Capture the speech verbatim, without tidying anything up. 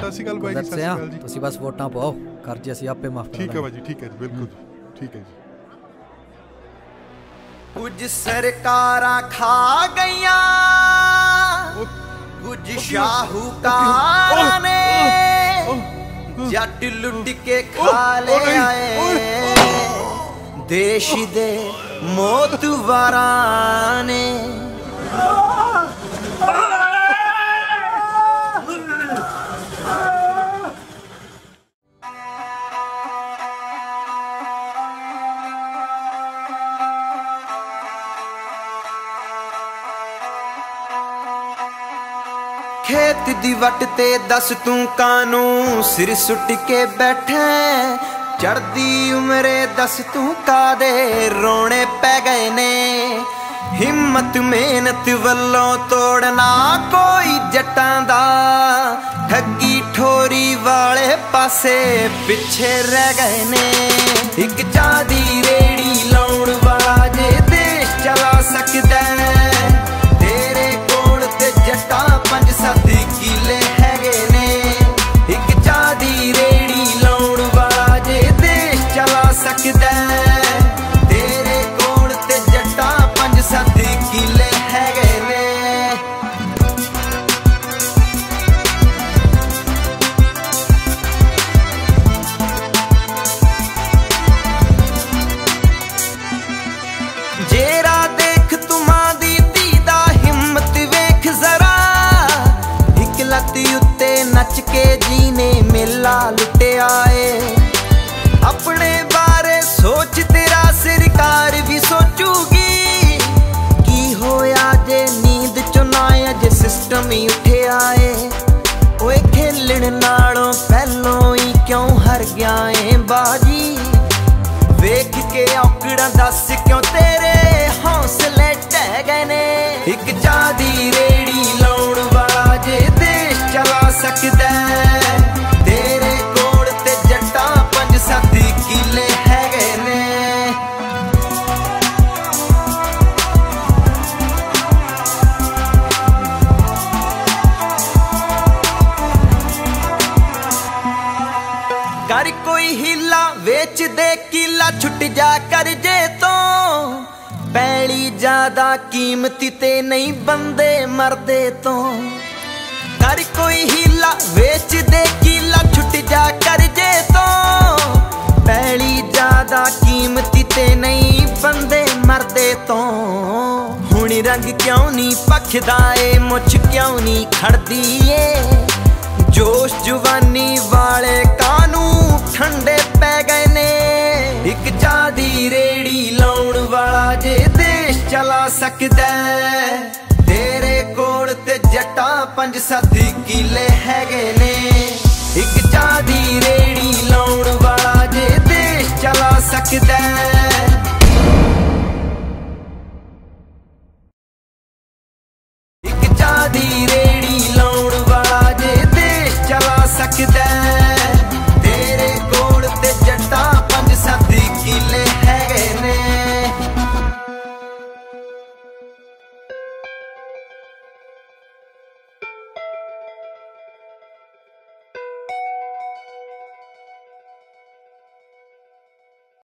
ਸਤਿ ਸ਼੍ਰੀ ਅਕਾਲ ਬਾਈ ਜੀ, ਸਤਿ ਸ਼੍ਰੀ ਅਕਾਲ ਜੀ। ਤੁਸੀਂ ਬਸ ਵੋਟਾਂ ਪਾਓ, ਕਰ ਜੀ ਅਸੀਂ ਆਪੇ ਮਾਫ ਠੀਕ ਹੈ ਬਾਈ ਜੀ, ਠੀਕ ਹੈ ਜੀ, ਬਿਲਕੁਲ ਠੀਕ ਹੈ ਜੀ। ਕੁਝ ਸਰਕਾਰਾਂ ਖਾ ਗਈਆਂ, ਕੁਝ ਸ਼ਾਹੂਕਾਰਾਂ ਨੇ ਜੱਟ ਲੁੱਟ ਕੇ ਖਾ ਲਿਆ ਏ ਦੇਸ਼ ਦੇ ਮੋਤਵਾਰਾਂ ਨੇ। खेत दी वट ते दस तू कानू सिर सुट के बैठे, चढ़दी उमरे दस तू कादे रोने पै गए ने। हिम्मत मेहनत वल्लों तोड़ना कोई जट्टां दा, ठगी ठोरी वाले पासे पिछे रह गए ने। एक चाह दी रेड़ी लाउण वाला जे देश चला सकदा, तेरे कोल ते जट्टां पंज सत्त किले हैगे ने। एक चाह दी रेड़ी लाउण वाला जे देश चला सकदा, तेरे कोल ते जट्टां पंज सत्त किले हैगे ने। जेरा देख तुमा दी धी दा हिम्मत वेख जरा, एक लत्त उत्ते नच के जीने मेला लुटिया ए। अपने बारे सोच तेरा सरकार भी सोचूगी, की होया जे नींद चो ना अज सिस्टम ही उठिया ए। ओए खेलण नालों पहलों ही क्यों हर गया ए बाजी, वेख के औकड़ा दस क्यों तेरे हौसले ढह गए ने। एक चाह दी रेड़ी लाउण वाला जे देश चला सकदा, तेरे कोल ते जट्टां पंज सत्त किले हैगे ने। कर कोई हीला वेच दे किला, छुट जा करजे तो पैली ज्यादा कीमती ते नहीं बंदे मरदे तो। कर कोई हीला वेच दे किला, छुट जा करजे तो पैली ज्यादा कीमती ते नहीं बंदे मरदे तो। हुण रंग क्यों नहीं पखदा ए, मुछ क्यों नहीं खड़दी ए, जोश जुवानी वाले कानू ठंडे पै गए ने। एक चाह दी रेड़ी लाउण वाला जे देश चला सकदा,